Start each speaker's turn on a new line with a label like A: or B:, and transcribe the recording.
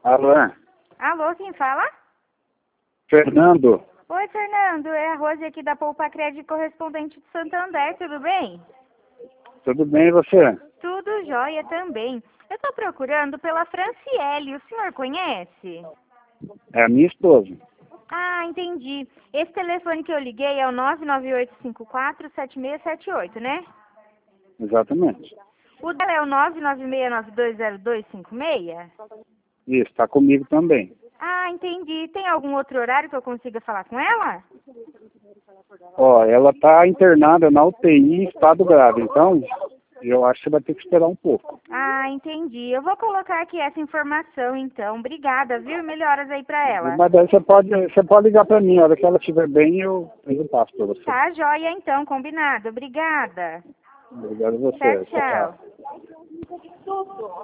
A: Alô?
B: Alô, quem fala?
A: Fernando?
B: Oi, Fernando. É a Rose aqui da Poupa Crédito, correspondente de Santander. Tudo bem?
A: Tudo bem e você?
B: Tudo jóia também. Eu estou procurando pela Franciele. O senhor conhece?
A: É a minha esposa.
B: Ah, entendi. Esse telefone que eu liguei é o 998547678, né?
A: Exatamente.
B: O dela é o 996920256?
A: Isso, está comigo também.
B: Ah, entendi. Tem algum outro horário que eu consiga falar com ela?
A: Ó, ela está internada na UTI em estado grave, então eu acho que você vai ter que esperar um pouco.
B: Ah, entendi. Eu vou colocar aqui essa informação, então. Obrigada, viu? Melhoras aí pra ela.
A: Mas daí você pode ligar para mim, a hora que ela estiver bem, eu passo para você.
B: Tá, joia, então. Combinado. Obrigada.
A: Obrigado a
B: Tchau,
A: você. Tchau,
B: tchau.
A: tchau.